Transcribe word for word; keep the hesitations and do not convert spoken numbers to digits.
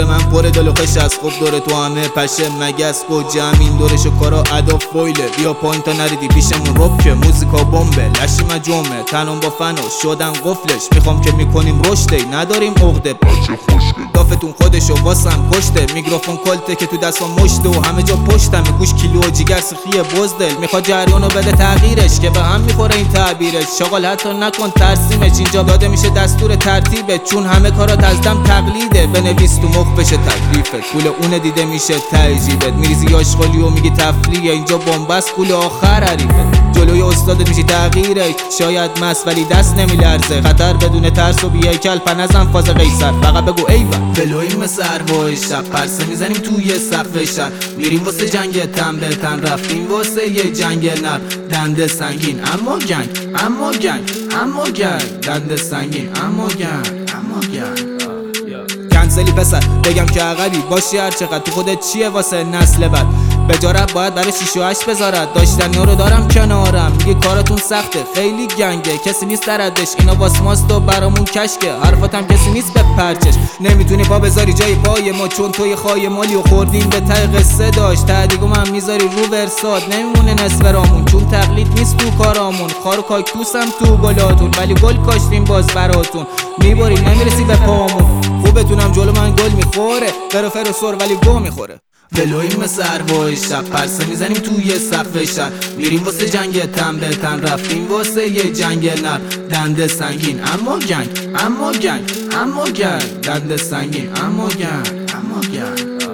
من پر دل و خش از خوب دور تو همه پشه مگس گوجم این دورشو کارا ادا فویله بیا پایین تا نریدی پیشمون رب که موزیکا بمبه لشی مجمه تنم با فنو شدن قفلش میخوام که میکنیم رشده نداریم عقده بچه خوشگل دافتون خودشو واسم کشته میکروفون کلته که تو دستم مشته و همه جا پشتم گوش کیلو و جیگر سخیه بزدل میخواد جریانو بده تغییرش که به هم میخوره این تعبیرش شغال حتی نکن ترسیمش اینجا داده میشه دستور ترتیبه چون همه کارات از دم تقلیده بنویس تو مخ بشه تکلیفت پول اون دیده میشه تجیبت میریزی آشغالی و میگی تفریه اینجا بنبست پول آخر حریفه جلوی استادت میشی تغییرش شاید مست ولی دست نمیلرزه خطر بدون ترس و بیای کل پنزم فاز قیصر فقط بگو ایول بلویم سر وای شب پرسه میزنیم توی سقف شهر میریم واسه جنگ تن به تن رفتیم واسه یه جنگ نر دنده سنگین اما گنگ اما گنگ اما گنگ دنده سنگین اما گنگ اما گنگ کنسلی پسر بگم که عقلی باشی هر چقدر تو خودت چیه واسه نسل بعد بجارت باید برای شیش و هشت بذارد داشتنی رو دارم کنارم میگه کارتون سخته خیلی گنگه کسی نیست دردش اینا واس ماست و برامون کشکه حرفاتم کسی نیست به پرچش نمیتونی پا بذاری جای پای ما چون توی خای مالی و خوردیم به ته قصه داشت تهدیگو من میذاری رو ورساد نمیمونه نصف رامون چون تقلید نیست تو کارامون خار و کاکتوسم تو گلاتون ولی گل کاشتیم باز براتون میبریم نمیرسی به پامون خوبتونم جلو من گل میخوره فرو فرو سر ولی گو میخوره ولویم سر وای شب پرسه میزنیم توی سقف شهر میریم واسه جنگ تن به تن رفتیم واسه یه جنگ نر دنده سنگین اما گنگ اما گنگ اما گنگ دنده سنگین اما گنگ اما گنگ